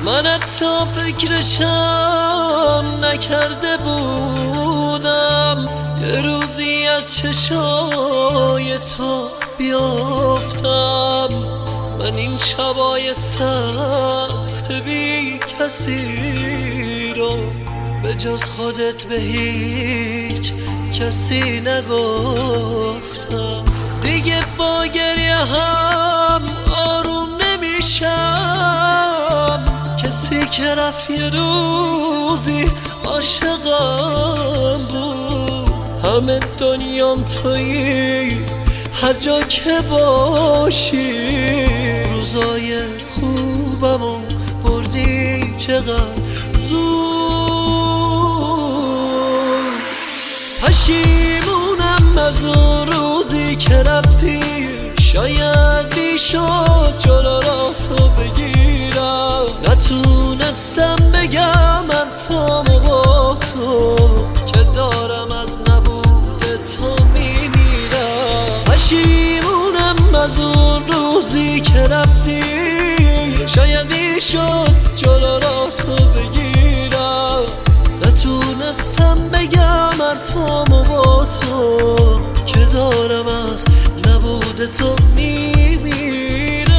من حتی فکرشم نکرده بودم یه روزی از چشای تو بیافتم. من این شبای سخت بی کسی رو به جز خودت به هیچ کسی نگفتم. دیگه با گریه هم آروم نمیشم. کسی که رفت یه روزی عاشقم بود. همه دنیام تویی هر جا که باشی. روزای خوبمو بردی چقدر زود. پشیمونم از اون روزی که رفتی. شاید بیشد جلو را تو بگیرم. نتونستم بگم حرفامو با تو که دارم از نبود تو میمیرم. پشیمونم از اون روزی که رفتی. شاید بیشد جلو را تو بگیرم. نتونستم بگم حرفامو با تو که دارم از نبود تو میمیرم.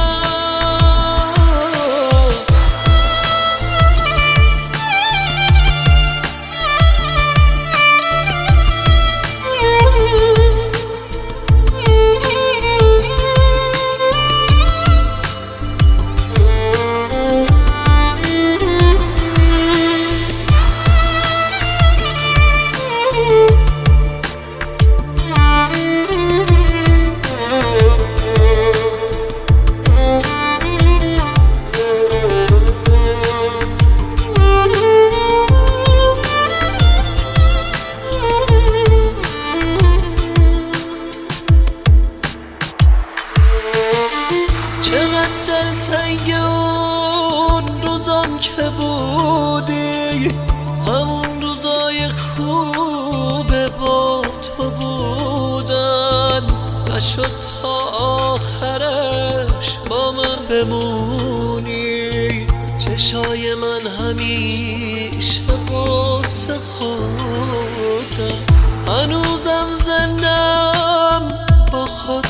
دلتنگ اون روزام که بودی. همون روزای خوب با تو بودن. نشد تا آخرش با من بمونی. چشای من همیشه قصه خوردن. هنوزم زندم با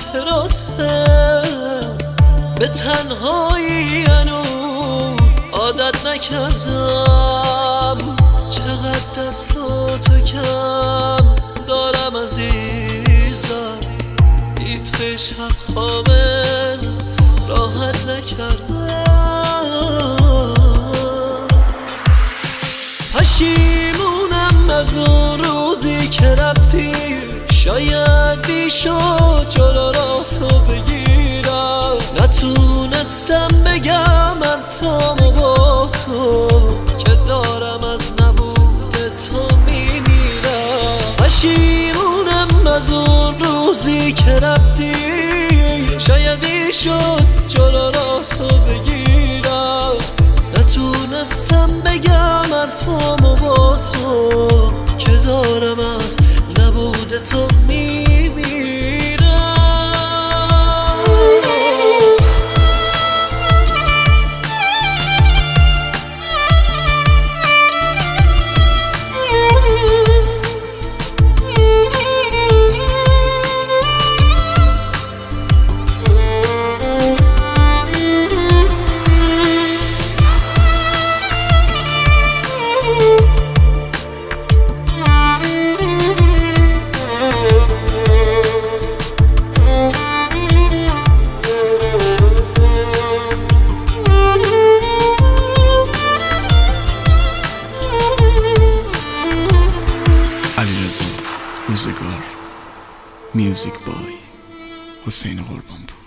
خاطراتت. به تنهایی هنوز عادت نکردم. چقدر دستاتو کم دارم عزیزم. بی توی شب خوابم راحت نکردم. پشیمونم از اون روزی که رفتی. شاید بیشد جلو را تو بگیرم. نتونستم بگم حرفامو با تو که دارم از نبود تو میمیرم. پشیمونم از اون روزی که رفتی. شاید بیشد جلو را تو بگیرم. نتونستم بگم حرفامو با تو که دارم از نبود تو میمیرم. روزگار میوزیک بای حسین قربانپور.